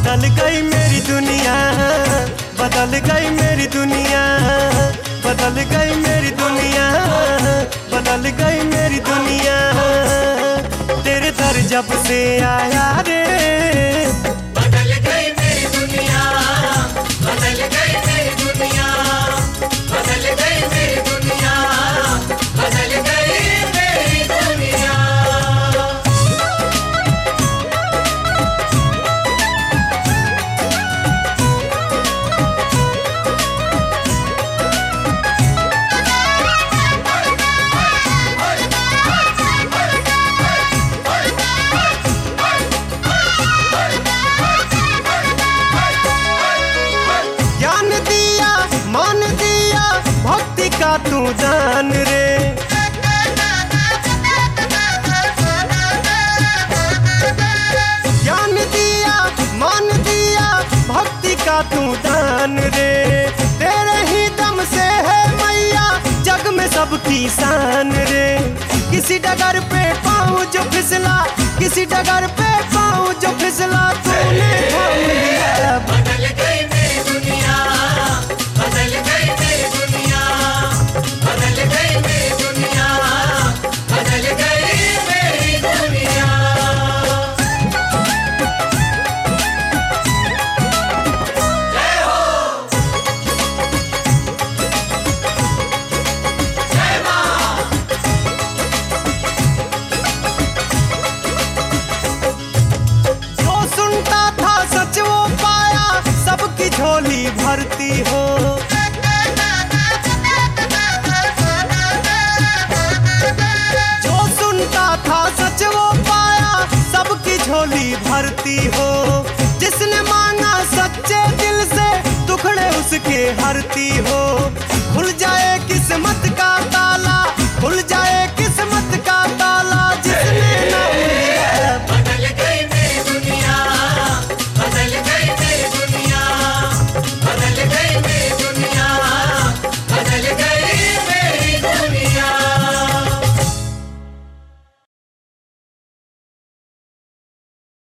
बदल गई मेरी दुनिया, बदल गई मेरी दुनिया, बदल गई मेरी दुनिया, बदल गई मेरी दुनिया। तेरे दर जब से आया रे, बदल गई मेरी दुनिया, बदल गई मेरी दुनिया, बदल गई मेरी दुनिया, बदल गई मेरी दुनिया। का तू दान रे, ज्ञान दिया मान दिया भक्ति का तू दान रे। तेरे ही दम से है मैया जग में सबकी शान रे। किसी डगर पे पाँव जो फिसला, किसी डगर पे पाँव जो फिसला, तूने थाम लिया। बदल गई मेरी दुनिया, बदल गई मेरी दुनिया, बदल गई मेरी दुनिया, बदल गई मेरी दुनिया। जय हो, जय मां। जो सुनता था सच वो पाया, सबकी झोली भरती हो। सच वो पाया, सबकी झोली भरती हो। जिसने मांगा सच्चे दिल से, दुखड़े उसके हरती हो। खुल जाए किस्मत का ताला, खुल जाए